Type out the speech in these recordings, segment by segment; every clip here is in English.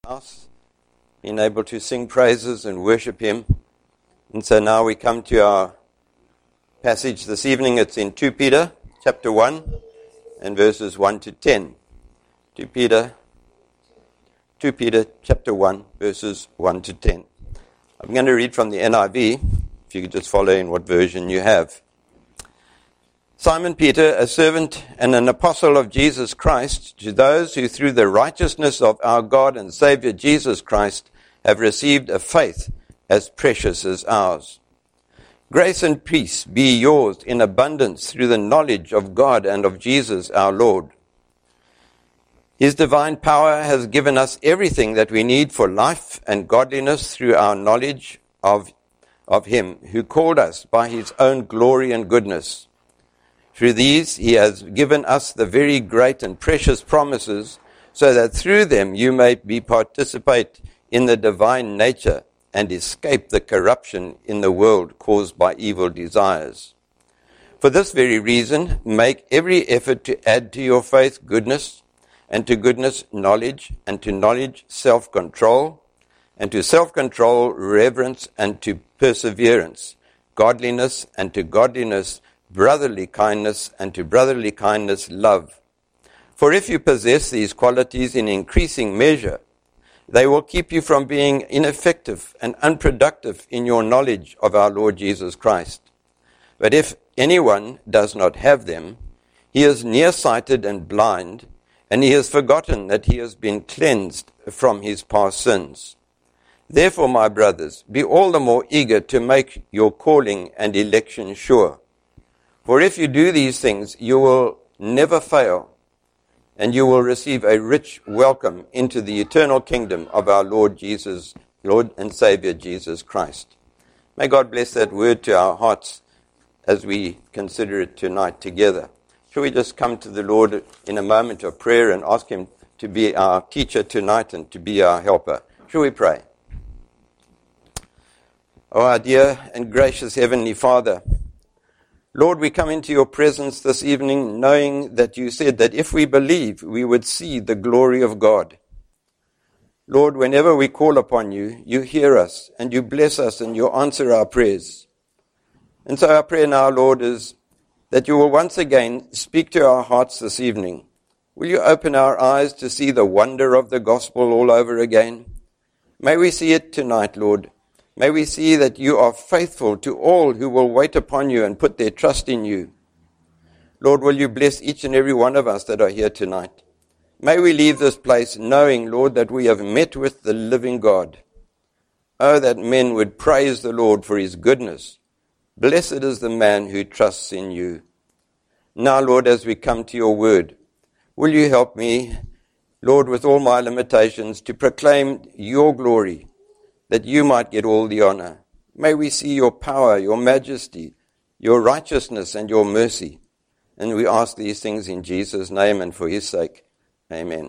house, being able to sing praises and worship Him. And so now we come to our passage this evening. It's in 2 Peter chapter 1 and verses 1 to 10. 2 Peter chapter 1 verses 1 to 10. I'm going to read from the NIV, if you could just follow in what version you have. Simon Peter, a servant and an apostle of Jesus Christ, to those who through the righteousness of our God and Savior Jesus Christ have received a faith as precious as ours. Grace and peace be yours in abundance through the knowledge of God and of Jesus our Lord. His divine power has given us everything that we need for life and godliness through our knowledge of Him who called us by His own glory and goodness. Through these He has given us the very great and precious promises, so that through them you may participate in the divine nature and escape the corruption in the world caused by evil desires. For this very reason, make every effort to add to your faith goodness, and to goodness knowledge, and to knowledge self-control, and to self-control reverence, and to perseverance, godliness, and to godliness brotherly kindness, and to brotherly kindness love. For if you possess these qualities in increasing measure, they will keep you from being ineffective and unproductive in your knowledge of our Lord Jesus Christ. But if anyone does not have them, he is nearsighted and blind, and he has forgotten that he has been cleansed from his past sins. Therefore, my brothers, be all the more eager to make your calling and election sure. For if you do these things, you will never fail, and you will receive a rich welcome into the eternal kingdom of our Lord and Savior Jesus Christ. May God bless that word to our hearts as we consider it tonight together. Shall we just come to the Lord in a moment of prayer and ask Him to be our teacher tonight and to be our helper? Shall we pray? Oh, our dear and gracious Heavenly Father, Lord, we come into your presence this evening knowing that you said that if we believe, we would see the glory of God. Lord, whenever we call upon you, you hear us and you bless us and you answer our prayers. And so our prayer now, Lord, is that you will once again speak to our hearts this evening. Will you open our eyes to see the wonder of the gospel all over again? May we see it tonight, Lord. May we see that you are faithful to all who will wait upon you and put their trust in you. Lord, will you bless each and every one of us that are here tonight? May we leave this place knowing, Lord, that we have met with the living God. Oh, that men would praise the Lord for his goodness. Blessed is the man who trusts in you. Now, Lord, as we come to your word, will you help me, Lord, with all my limitations, to proclaim your glory, that you might get all the honor. May we see your power, your majesty, your righteousness, and your mercy. And we ask these things in Jesus' name and for his sake. Amen.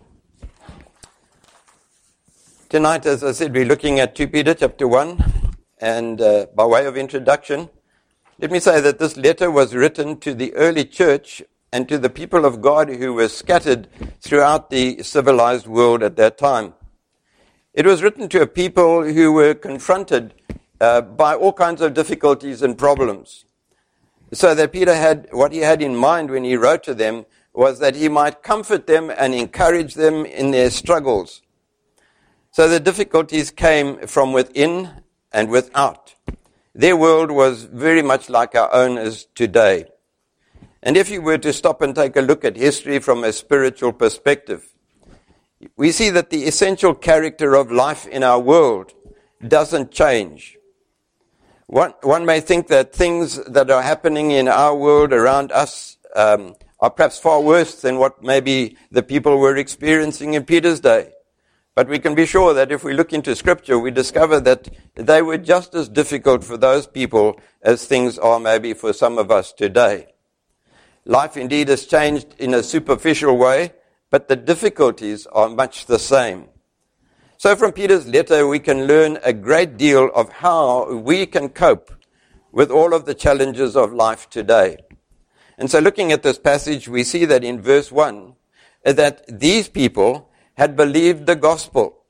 Tonight, as I said, we're looking at 2 Peter chapter 1. And by way of introduction, let me say that this letter was written to the early church and to the people of God who were scattered throughout the civilized world at that time. It was written to a people who were confronted by all kinds of difficulties and problems. So that Peter what he had in mind when he wrote to them was that he might comfort them and encourage them in their struggles. So the difficulties came from within and without. Their world was very much like our own is today. And if you were to stop and take a look at history from a spiritual perspective, we see that the essential character of life in our world doesn't change. One may think that things that are happening in our world around us are perhaps far worse than what maybe the people were experiencing in Peter's day. But we can be sure that if we look into Scripture, we discover that they were just as difficult for those people as things are maybe for some of us today. Life indeed has changed in a superficial way, but the difficulties are much the same. So from Peter's letter, we can learn a great deal of how we can cope with all of the challenges of life today. And so looking at this passage, we see that in verse 1, that these people had believed the gospel.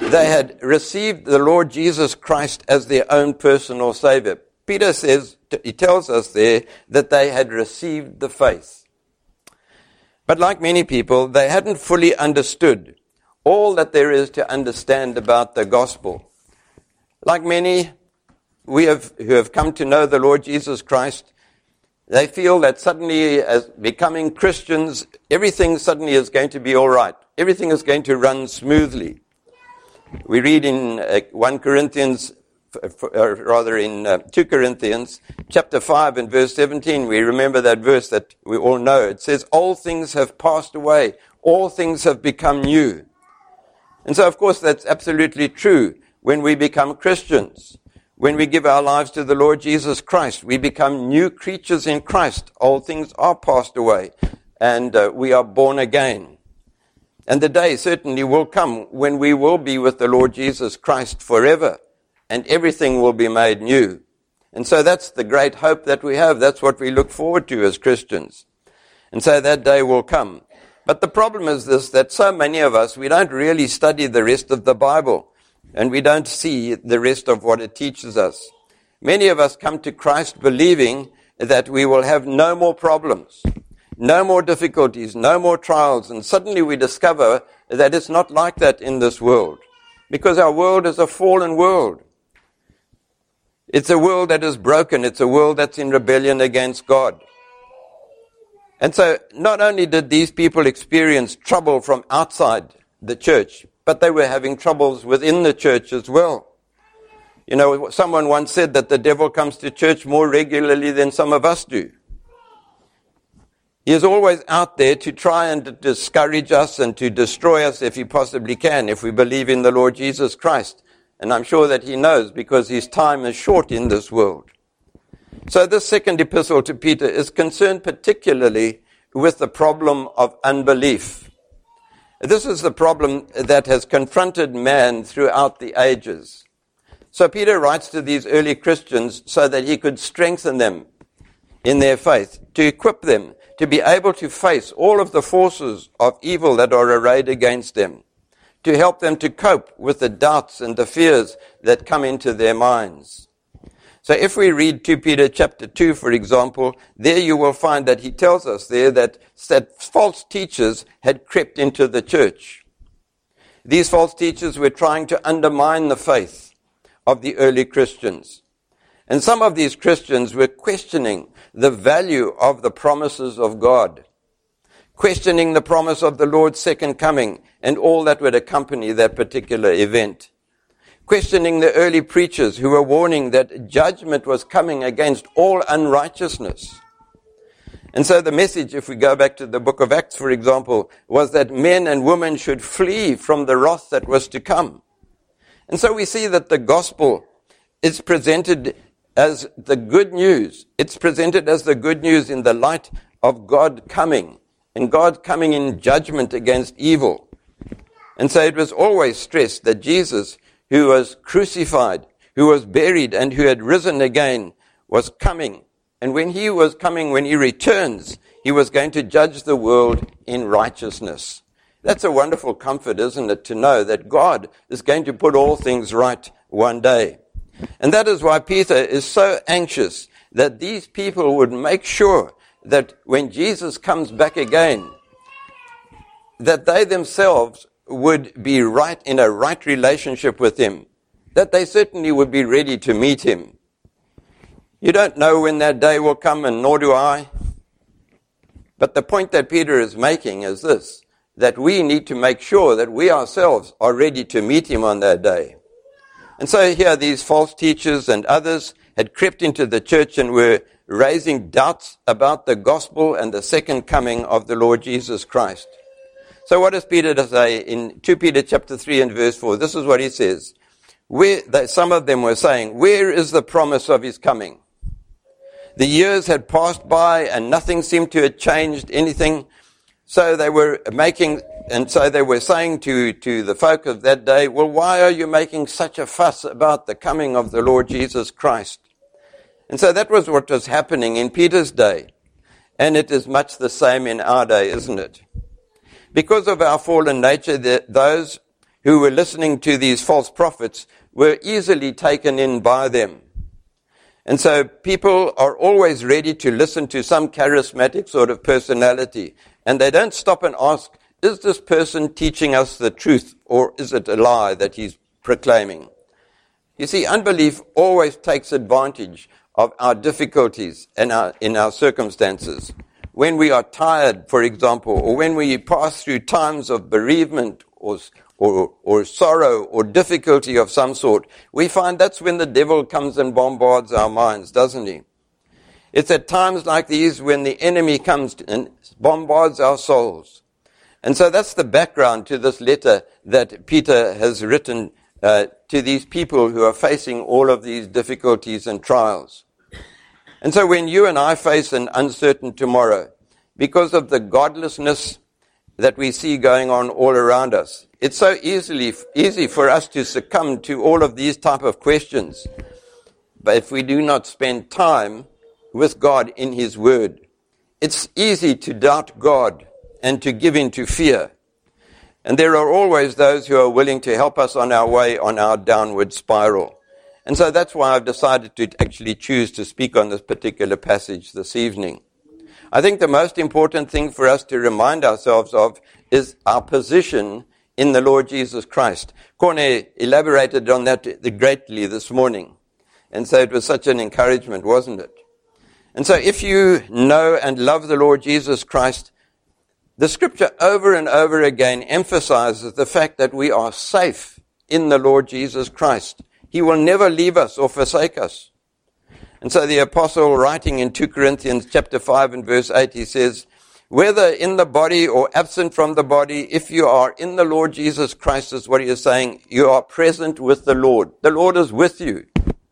they had received the Lord Jesus Christ as their own personal Savior. Peter says, he tells us there that they had received the faith. But like many people, they hadn't fully understood all that there is to understand about the gospel. Like many who have come to know the Lord Jesus Christ, they feel that suddenly, as becoming Christians, everything suddenly is going to be all right. Everything is going to run smoothly. We read in 2 Corinthians chapter 5 and verse 17, we remember that verse that we all know. It says, all things have passed away. All things have become new. And so, of course, that's absolutely true when we become Christians. When we give our lives to the Lord Jesus Christ, we become new creatures in Christ. Old things are passed away, and we are born again. And the day certainly will come when we will be with the Lord Jesus Christ forever, and everything will be made new. And so that's the great hope that we have. That's what we look forward to as Christians. And so that day will come. But the problem is this, that so many of us, we don't really study the rest of the Bible. And we don't see the rest of what it teaches us. Many of us come to Christ believing that we will have no more problems, no more difficulties, no more trials. And suddenly we discover that it's not like that in this world. Because our world is a fallen world. It's a world that is broken. It's a world that's in rebellion against God. And so not only did these people experience trouble from outside the church, but they were having troubles within the church as well. You know, someone once said that the devil comes to church more regularly than some of us do. He is always out there to try and discourage us and to destroy us if he possibly can, if we believe in the Lord Jesus Christ. And I'm sure that he knows, because his time is short in this world. So this second epistle to Peter is concerned particularly with the problem of unbelief. This is the problem that has confronted man throughout the ages. So Peter writes to these early Christians so that he could strengthen them in their faith, to equip them to be able to face all of the forces of evil that are arrayed against them, to help them to cope with the doubts and the fears that come into their minds. So if we read 2 Peter chapter 2, for example, there you will find that he tells us there that false teachers had crept into the church. These false teachers were trying to undermine the faith of the early Christians. And some of these Christians were questioning the value of the promises of God, questioning the promise of the Lord's second coming and all that would accompany that particular event. Questioning the early preachers who were warning that judgment was coming against all unrighteousness. And so the message, if we go back to the book of Acts, for example, was that men and women should flee from the wrath that was to come. And so we see that the gospel is presented as the good news. It's presented as the good news in the light of God coming, and God coming in judgment against evil. And so it was always stressed that Jesus, who was crucified, who was buried, and who had risen again, was coming. And when he was coming, when he returns, he was going to judge the world in righteousness. That's a wonderful comfort, isn't it, to know that God is going to put all things right one day. And that is why Peter is so anxious that these people would make sure that when Jesus comes back again, that they themselves would be right in a right relationship with him, that they certainly would be ready to meet him. You don't know when that day will come, and nor do I. But the point that Peter is making is this, that we need to make sure that we ourselves are ready to meet him on that day. And so here these false teachers and others had crept into the church and were raising doubts about the gospel and the second coming of the Lord Jesus Christ. So what does Peter say in 2 Peter chapter 3 and verse 4? This is what he says. Some of them were saying, where is the promise of his coming? The years had passed by and nothing seemed to have changed anything. So they were saying to the folk of that day, well, why are you making such a fuss about the coming of the Lord Jesus Christ? And so that was what was happening in Peter's day. And it is much the same in our day, isn't it? Because of our fallen nature, those who were listening to these false prophets were easily taken in by them. And so people are always ready to listen to some charismatic sort of personality. And they don't stop and ask, is this person teaching us the truth, or is it a lie that he's proclaiming? You see, unbelief always takes advantage of our difficulties and in our circumstances. When we are tired, for example, or when we pass through times of bereavement or sorrow or difficulty of some sort, we find that's when the devil comes and bombards our minds, doesn't he? It's at times like these when the enemy comes and bombards our souls. And so that's the background to this letter that Peter has written to these people who are facing all of these difficulties and trials. And so when you and I face an uncertain tomorrow, because of the godlessness that we see going on all around us, it's so easy for us to succumb to all of these type of questions. But if we do not spend time with God in His Word, it's easy to doubt God and to give in to fear. And there are always those who are willing to help us on our way on our downward spiral. And so that's why I've decided to actually choose to speak on this particular passage this evening. I think the most important thing for us to remind ourselves of is our position in the Lord Jesus Christ. Corne elaborated on that greatly this morning. And so it was such an encouragement, wasn't it? And so if you know and love the Lord Jesus Christ, the scripture over and over again emphasizes the fact that we are safe in the Lord Jesus Christ. He will never leave us or forsake us. And so the apostle, writing in 2 Corinthians chapter 5 and verse 8, he says, whether in the body or absent from the body, if you are in the Lord Jesus Christ, is what he is saying, you are present with the Lord. The Lord is with you.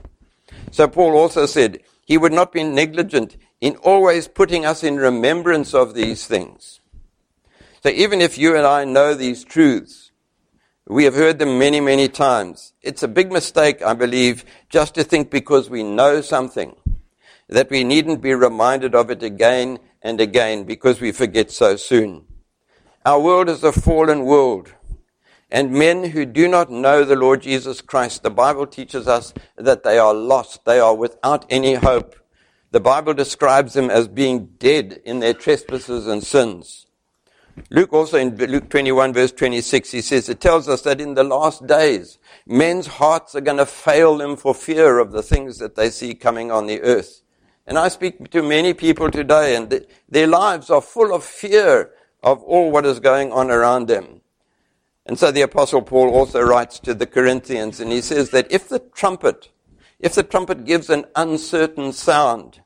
So Paul also said he would not be negligent in always putting us in remembrance of these things. So even if you and I know these truths, we have heard them many, many times. It's a big mistake, I believe, just to think because we know something, that we needn't be reminded of it again and again because we forget so soon. Our world is a fallen world, and men who do not know the Lord Jesus Christ, the Bible teaches us that they are lost. They are without any hope. The Bible describes them as being dead in their trespasses and sins. Luke also in Luke 21 verse 26, he says, it tells us that in the last days, men's hearts are going to fail them for fear of the things that they see coming on the earth. And I speak to many people today, and their lives are full of fear of all what is going on around them. And so the Apostle Paul also writes to the Corinthians, and he says that if the trumpet gives an uncertain sound,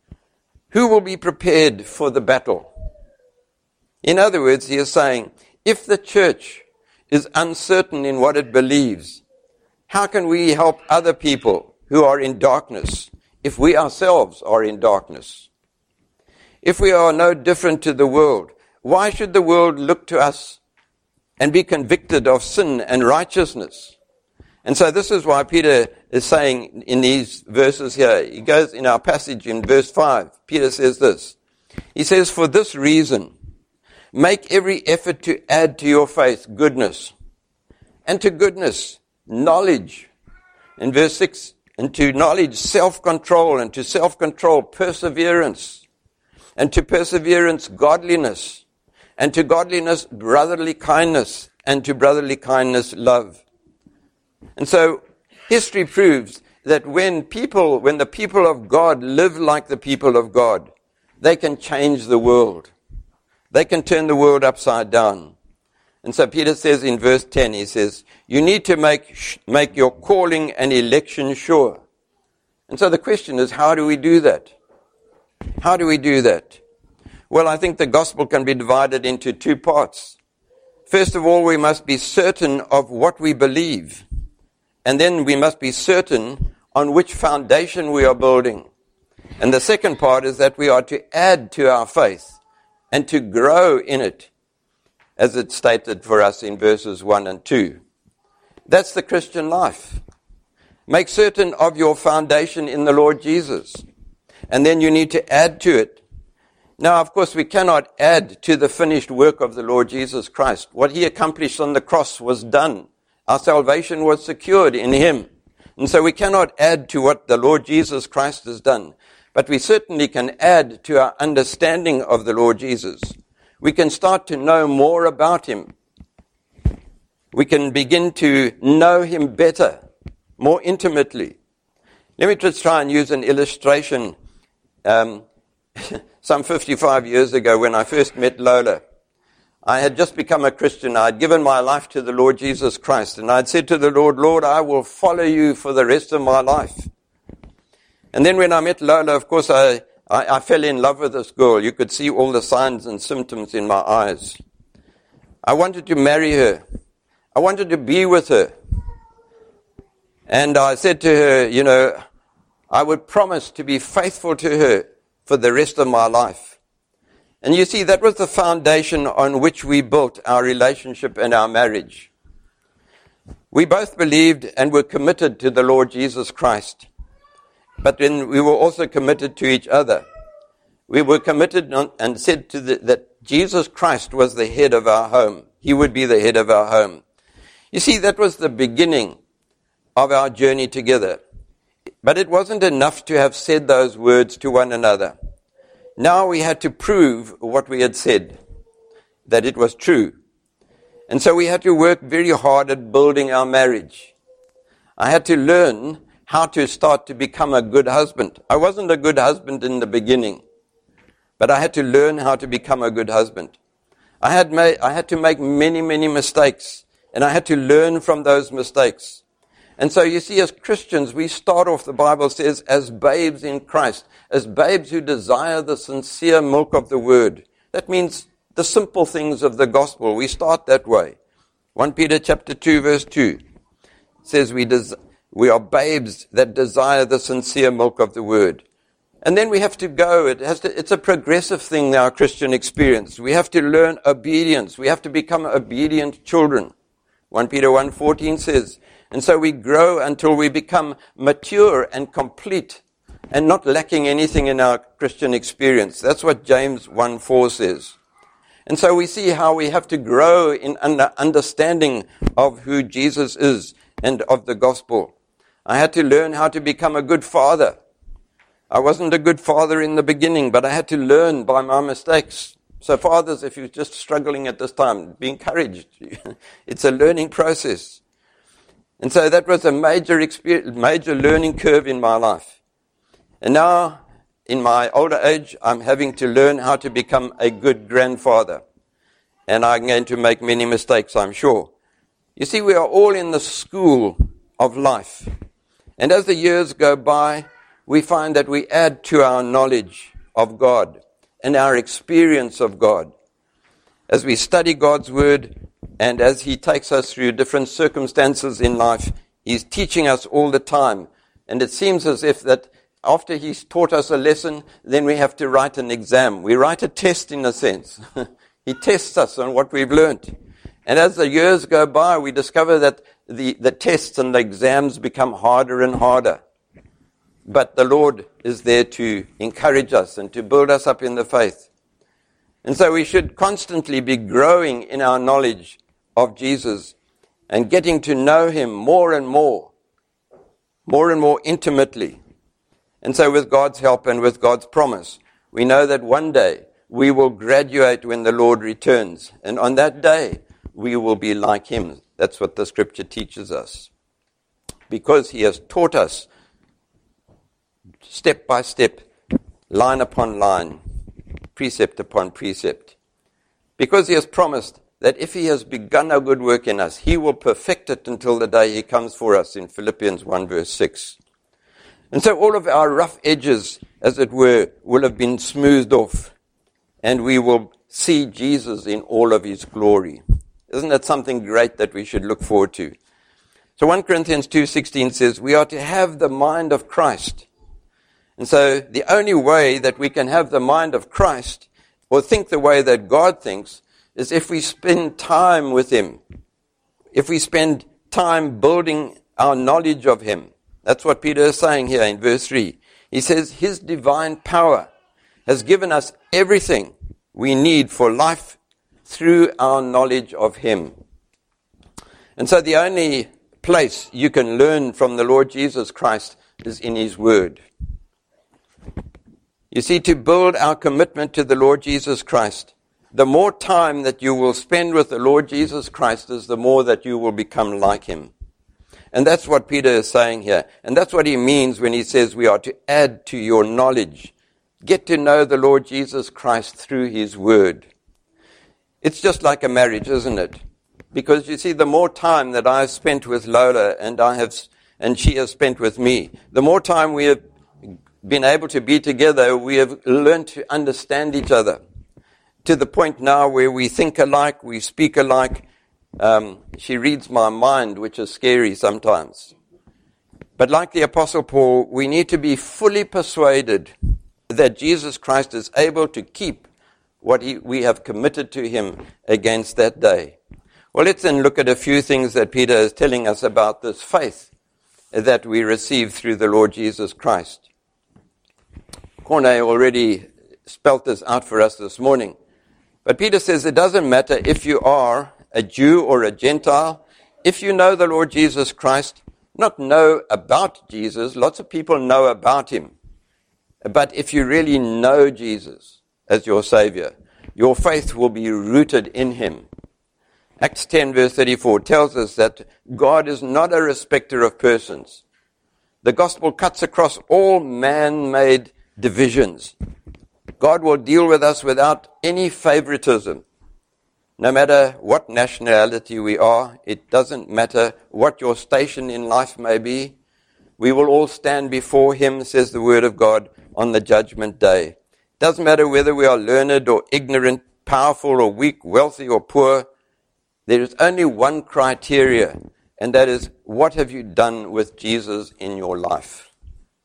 who will be prepared for the battle? In other words, he is saying, if the church is uncertain in what it believes, how can we help other people who are in darkness if we ourselves are in darkness? If we are no different to the world, why should the world look to us and be convicted of sin and righteousness? And so this is why Peter is saying in these verses here, he goes in our passage in verse 5, Peter says this. He says, for this reason, make every effort to add to your faith goodness, and to goodness, knowledge. In verse 6, and to knowledge, self-control, and to self-control, perseverance, and to perseverance, godliness, and to godliness, brotherly kindness, and to brotherly kindness, love. And so, history proves that when the people of God live like the people of God, they can change the world. They can turn the world upside down. And so Peter says in verse 10, he says, you need to make your calling and election sure. And so the question is, how do we do that? How do we do that? Well, I think the gospel can be divided into two parts. First of all, we must be certain of what we believe. And then we must be certain on which foundation we are building. And the second part is that we are to add to our faith and to grow in it, as it's stated for us in verses 1 and 2. That's the Christian life. Make certain of your foundation in the Lord Jesus. And then you need to add to it. Now, of course, we cannot add to the finished work of the Lord Jesus Christ. What he accomplished on the cross was done. Our salvation was secured in him. And so we cannot add to what the Lord Jesus Christ has done. But we certainly can add to our understanding of the Lord Jesus. We can start to know more about him. We can begin to know him better, more intimately. Let me just try and use an illustration. Some 55 years ago, when I first met Lola, I had just become a Christian. I had given my life to the Lord Jesus Christ. And I had said to the Lord, Lord, I will follow you for the rest of my life. And then when I met Lola, of course, I fell in love with this girl. You could see all the signs and symptoms in my eyes. I wanted to marry her. I wanted to be with her. And I said to her, I would promise to be faithful to her for the rest of my life. And you see, that was the foundation on which we built our relationship and our marriage. We both believed and were committed to the Lord Jesus Christ. But then we were also committed to each other. We were committed and said that Jesus Christ was the head of our home. He would be the head of our home. You see, that was the beginning of our journey together. But it wasn't enough to have said those words to one another. Now we had to prove what we had said, that it was true. And so we had to work very hard at building our marriage. I had to learn how to start to become a good husband. I wasn't a good husband in the beginning, but I had to learn how to become a good husband. I had to make many, many mistakes, and I had to learn from those mistakes. And so you see, as Christians, we start off, the Bible says, as babes in Christ, as babes who desire the sincere milk of the word. That means the simple things of the gospel. We start that way. 1 Peter chapter 2, verse 2 says we are babes that desire the sincere milk of the word. And then we have to go. It's a progressive thing, our Christian experience. We have to learn obedience. We have to become obedient children. 1 Peter 1:14 says, and so we grow until we become mature and complete and not lacking anything in our Christian experience. That's what James 1:4 says. And so we see how we have to grow in understanding of who Jesus is and of the gospel. I had to learn how to become a good father. I wasn't a good father in the beginning, but I had to learn by my mistakes. So fathers, if you're just struggling at this time, be encouraged. It's a learning process. And so that was a major learning curve in my life. And now, in my older age, I'm having to learn how to become a good grandfather. And I'm going to make many mistakes, I'm sure. You see, we are all in the school of life. And as the years go by, we find that we add to our knowledge of God and our experience of God. As we study God's word, and as he takes us through different circumstances in life, he's teaching us all the time. And it seems as if that after he's taught us a lesson, then we have to write an exam. We write a test in a sense. He tests us on what we've learned. And as the years go by, we discover that the tests and the exams become harder and harder. But the Lord is there to encourage us and to build us up in the faith. And so we should constantly be growing in our knowledge of Jesus and getting to know him more and more intimately. And so with God's help and with God's promise, we know that one day we will graduate when the Lord returns. And on that day, we will be like him. That's what the scripture teaches us. Because he has taught us step by step, line upon line, precept upon precept. Because he has promised that if he has begun a good work in us, he will perfect it until the day he comes for us in Philippians 1 verse 6. And so all of our rough edges, as it were, will have been smoothed off, and we will see Jesus in all of his glory. Isn't that something great that we should look forward to? So 1 Corinthians 2:16 says, we are to have the mind of Christ. And so the only way that we can have the mind of Christ, or think the way that God thinks, is if we spend time with him. If we spend time building our knowledge of him. That's what Peter is saying here in verse 3. He says his divine power has given us everything we need for life through our knowledge of him. And so the only place you can learn from the Lord Jesus Christ is in his word. You see, to build our commitment to the Lord Jesus Christ, the more time that you will spend with the Lord Jesus Christ is the more that you will become like him. And that's what Peter is saying here. And that's what he means when he says we are to add to your knowledge. Get to know the Lord Jesus Christ through his word. It's just like a marriage, isn't it? Because you see, the more time that I have spent with Lola and she has spent with me, the more time we have been able to be together, we have learned to understand each other. To the point now where we think alike, we speak alike. She reads my mind, which is scary sometimes. But like the Apostle Paul, we need to be fully persuaded that Jesus Christ is able to keep what we have committed to him against that day. Well, let's then look at a few things that Peter is telling us about this faith that we receive through the Lord Jesus Christ. Corne already spelt this out for us this morning. But Peter says it doesn't matter if you are a Jew or a Gentile. If you know the Lord Jesus Christ, not know about Jesus, lots of people know about him. But if you really know Jesus as your Savior, your faith will be rooted in him. Acts 10 verse 34 tells us that God is not a respecter of persons. The gospel cuts across all man-made divisions. God will deal with us without any favoritism. No matter what nationality we are, it doesn't matter what your station in life may be, we will all stand before him, says the word of God, on the judgment day. It doesn't matter whether we are learned or ignorant, powerful or weak, wealthy or poor. There is only one criteria, and that is, what have you done with Jesus in your life?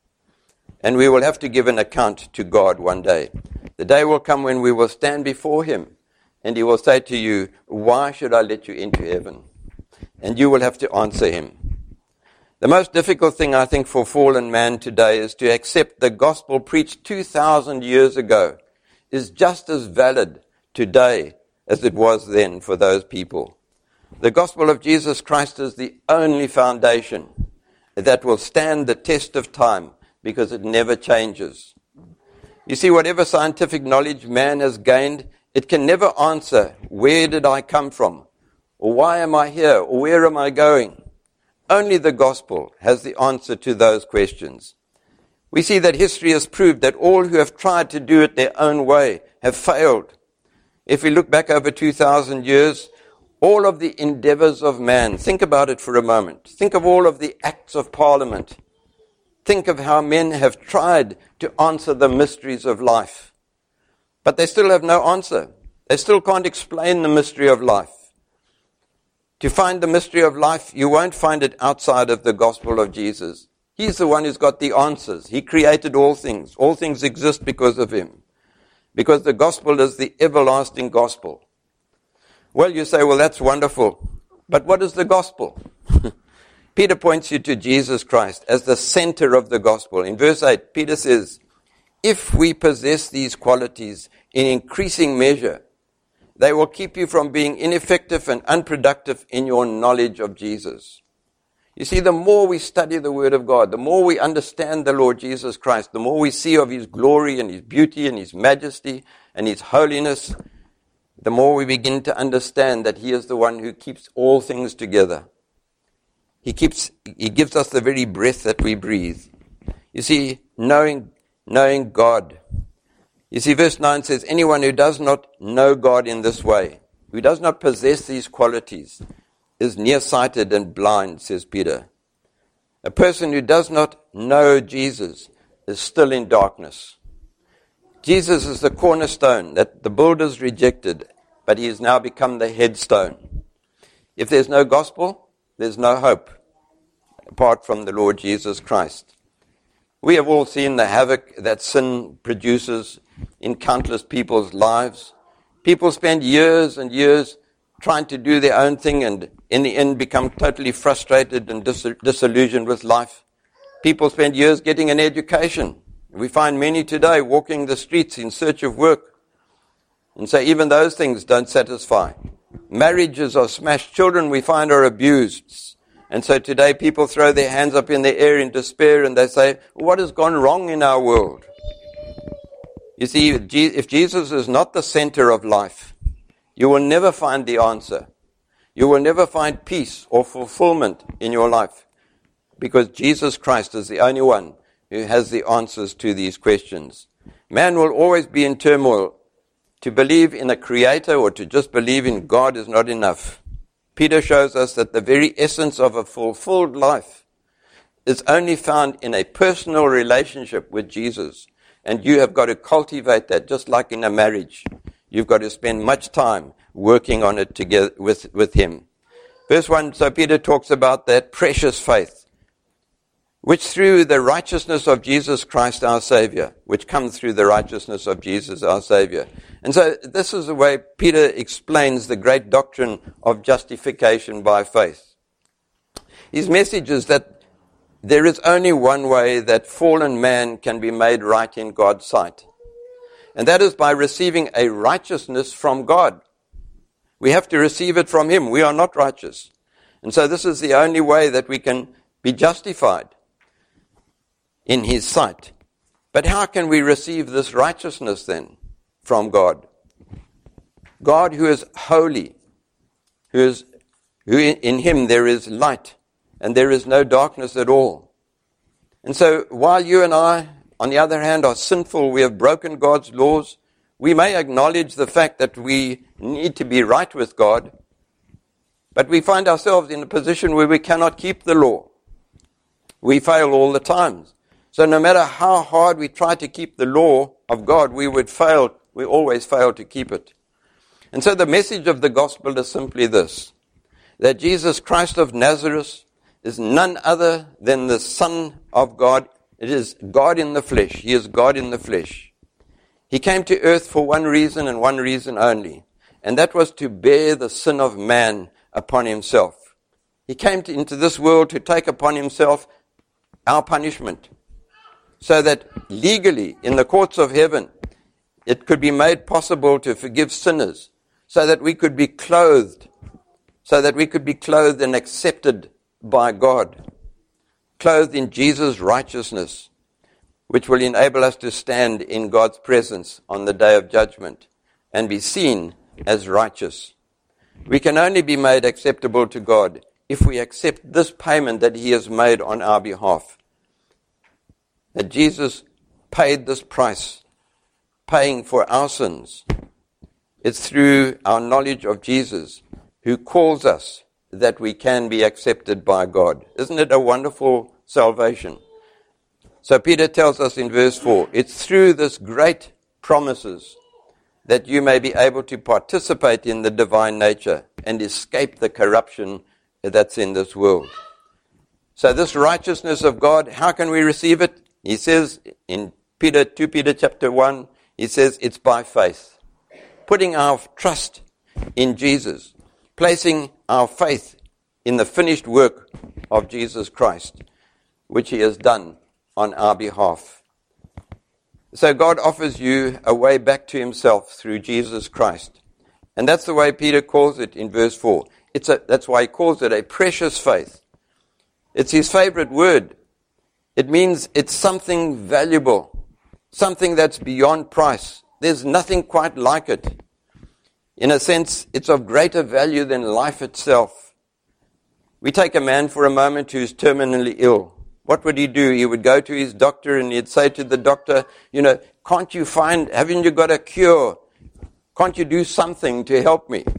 And we will have to give an account to God one day. The day will come when we will stand before him, and he will say to you, why should I let you into heaven? And you will have to answer him. The most difficult thing, I think, for fallen man today is to accept the gospel preached 2,000 years ago is just as valid today as it was then for those people. The gospel of Jesus Christ is the only foundation that will stand the test of time because it never changes. You see, whatever scientific knowledge man has gained, it can never answer, where did I come from? Or why am I here? Or where am I going? Only the gospel has the answer to those questions. We see that history has proved that all who have tried to do it their own way have failed. If we look back over 2,000 years, all of the endeavors of man, think about it for a moment. Think of all of the acts of parliament. Think of how men have tried to answer the mysteries of life. But they still have no answer. They still can't explain the mystery of life. To find the mystery of life, you won't find it outside of the gospel of Jesus. He's the one who's got the answers. He created all things. All things exist because of him. Because the gospel is the everlasting gospel. Well, you say, well, that's wonderful. But what is the gospel? Peter points you to Jesus Christ as the center of the gospel. In verse 8, Peter says, if we possess these qualities in increasing measure, they will keep you from being ineffective and unproductive in your knowledge of Jesus. You see, the more we study the Word of God, the more we understand the Lord Jesus Christ, the more we see of his glory and his beauty and his majesty and his holiness, the more we begin to understand that he is the one who keeps all things together. He gives us the very breath that we breathe. You see, knowing God. You see, verse 9 says, anyone who does not know God in this way, who does not possess these qualities, is nearsighted and blind, says Peter. A person who does not know Jesus is still in darkness. Jesus is the cornerstone that the builders rejected, but he has now become the headstone. If there's no gospel, there's no hope apart from the Lord Jesus Christ. We have all seen the havoc that sin produces in countless people's lives. People spend years and years trying to do their own thing and in the end become totally frustrated and disillusioned with life. People spend years getting an education We find many today walking the streets in search of work. And so even those things don't satisfy. Marriages are smashed. Children, we find, are abused. And so today people throw their hands up in the air in despair and they say, what has gone wrong in our world? You see, if Jesus is not the center of life, you will never find the answer. You will never find peace or fulfillment in your life, because Jesus Christ is the only one who has the answers to these questions. Man will always be in turmoil. To believe in a creator or to just believe in God is not enough. Peter shows us that the very essence of a fulfilled life is only found in a personal relationship with Jesus. And you have got to cultivate that, just like in a marriage. You've got to spend much time working on it together with him. Verse 1, so Peter talks about that precious faith, which through the righteousness of Jesus Christ our Savior, which comes through the righteousness of Jesus our Savior. And so this is the way Peter explains the great doctrine of justification by faith. His message is that there is only one way that fallen man can be made right in God's sight. And that is by receiving a righteousness from God. We have to receive it from him. We are not righteous. And so this is the only way that we can be justified in his sight. But how can we receive this righteousness then from God? God, who is holy, who in him there is light and there is no darkness at all. And so while you and I, on the other hand, are sinful, we have broken God's laws, we may acknowledge the fact that we need to be right with God, but we find ourselves in a position where we cannot keep the law. We fail all the time. So no matter how hard we try to keep the law of God, we always fail to keep it. And so the message of the gospel is simply this, that Jesus Christ of Nazareth is none other than the Son of God. It is God in the flesh. He is God in the flesh. He came to earth for one reason and one reason only, and that was to bear the sin of man upon himself. He came into this world to take upon himself our punishment, so that legally, in the courts of heaven, it could be made possible to forgive sinners, so that we could be clothed, and accepted by God, clothed in Jesus' righteousness, which will enable us to stand in God's presence on the day of judgment and be seen as righteous. We can only be made acceptable to God if we accept this payment that he has made on our behalf. That Jesus paid this price, paying for our sins. It's through our knowledge of Jesus, who calls us, that we can be accepted by God. Isn't it a wonderful salvation? So Peter tells us in verse 4, it's through this great promises that you may be able to participate in the divine nature and escape the corruption that's in this world. So this righteousness of God, how can we receive it? He says in 2 Peter chapter 1, he says it's by faith. Putting our trust in Jesus, placing our faith in the finished work of Jesus Christ, which he has done on our behalf. So God offers you a way back to himself through Jesus Christ. And that's the way Peter calls it in verse 4. That's why he calls it a precious faith. It's his favorite word. It means it's something valuable, something that's beyond price. There's nothing quite like it. In a sense, it's of greater value than life itself. We take a man for a moment who's terminally ill. What would he do? He would go to his doctor and he'd say to the doctor, haven't you got a cure? Can't you do something to help me?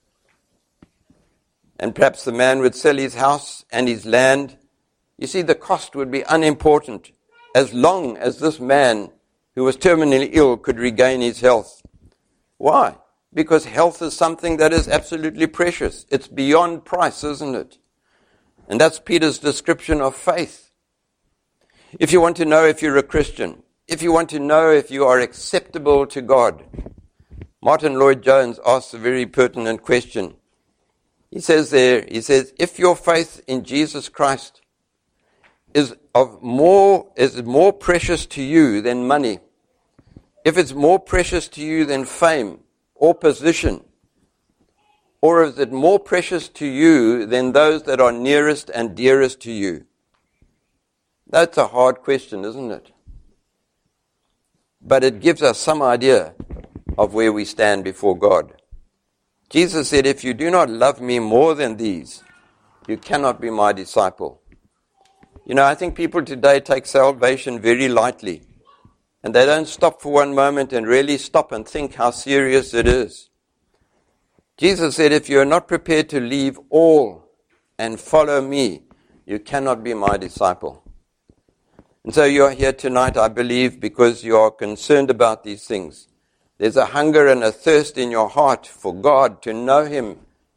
And perhaps the man would sell his house and his land. You see, the cost would be unimportant as long as this man who was terminally ill could regain his health. Why? Because health is something that is absolutely precious. It's beyond price, isn't it? And that's Peter's description of faith. If you want to know if you're a Christian, if you want to know if you are acceptable to God, Martin Lloyd-Jones asks a very pertinent question. He says, if your faith in Jesus Christ is more precious to you than money, if it's more precious to you than fame or position, or is it more precious to you than those that are nearest and dearest to you? That's a hard question, isn't it? But it gives us some idea of where we stand before God. Jesus said, if you do not love me more than these, you cannot be my disciple. You know, I think people today take salvation very lightly, and they don't stop for one moment and really stop and think how serious it is. Jesus said, if you're not prepared to leave all and follow me, you cannot be my disciple. And so you are here tonight, I believe, because you are concerned about these things. There's a hunger and a thirst in your heart for God, to know Him.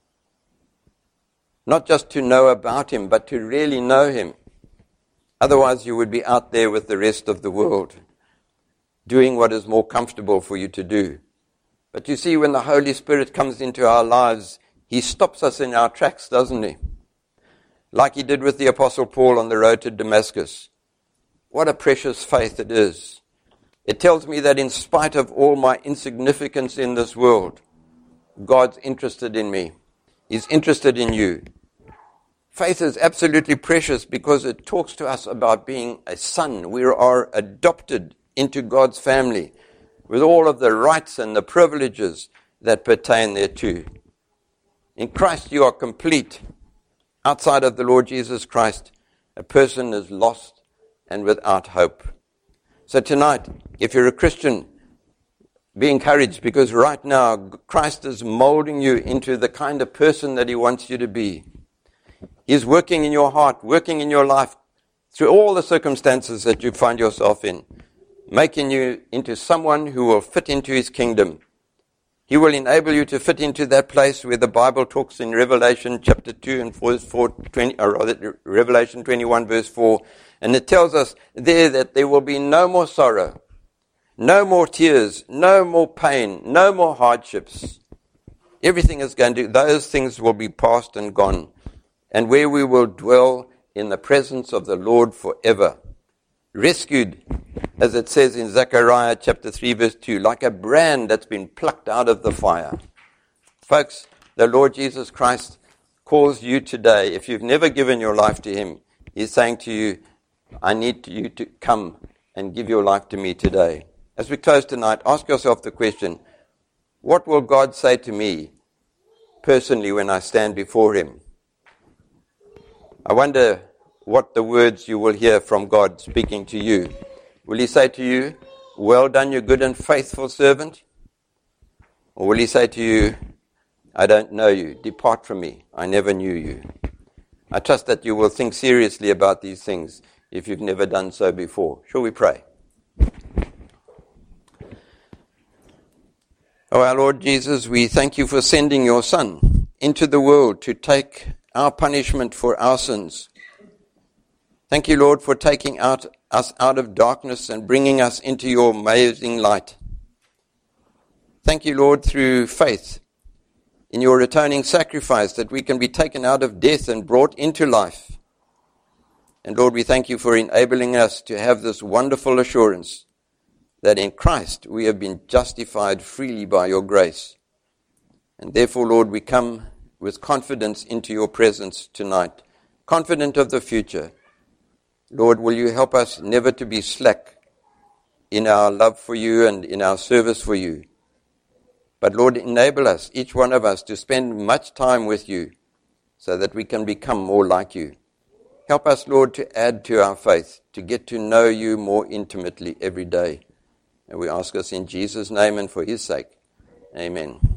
Not just to know about Him, but to really know Him. Otherwise you would be out there with the rest of the world, doing what is more comfortable for you to do. But you see, when the Holy Spirit comes into our lives, He stops us in our tracks, doesn't He? Like He did with the Apostle Paul on the road to Damascus. What a precious faith it is. It tells me that in spite of all my insignificance in this world, God's interested in me. He's interested in you. Faith is absolutely precious because it talks to us about being a son. We are adopted into God's family with all of the rights and the privileges that pertain thereto. In Christ you are complete. Outside of the Lord Jesus Christ, a person is lost and without hope. So tonight, if you're a Christian, be encouraged, because right now Christ is molding you into the kind of person that He wants you to be. He's working in your heart, working in your life, through all the circumstances that you find yourself in, making you into someone who will fit into His kingdom. He will enable you to fit into that place where the Bible talks in Revelation chapter 2 and verse 4, Revelation 21 verse 4, and it tells us there that there will be no more sorrow, no more tears, no more pain, no more hardships. Everything is going to, those things will be past and gone, and where we will dwell in the presence of the Lord forever. Rescued, as it says in Zechariah chapter 3 verse 2, like a brand that's been plucked out of the fire. Folks, the Lord Jesus Christ calls you today. If you've never given your life to Him, He's saying to you, I need you to come and give your life to me today. As we close tonight, ask yourself the question, what will God say to me personally when I stand before Him? I wonder what the words you will hear from God speaking to you. Will He say to you, well done, you good and faithful servant? Or will He say to you, I don't know you, depart from me, I never knew you? I trust that you will think seriously about these things if you've never done so before. Shall we pray? Oh, our Lord Jesus, we thank you for sending your Son into the world to take our punishment for our sins. Thank you, Lord, for taking us out of darkness and bringing us into your amazing light. Thank you, Lord, through faith in your atoning sacrifice, that we can be taken out of death and brought into life. And Lord, we thank you for enabling us to have this wonderful assurance that in Christ we have been justified freely by your grace. And therefore, Lord, we come with confidence into your presence tonight, confident of the future. Lord, will you help us never to be slack in our love for you and in our service for you. But Lord, enable us, each one of us, to spend much time with you so that we can become more like you. Help us, Lord, to add to our faith, to get to know you more intimately every day. And we ask us in Jesus' name and for his sake. Amen.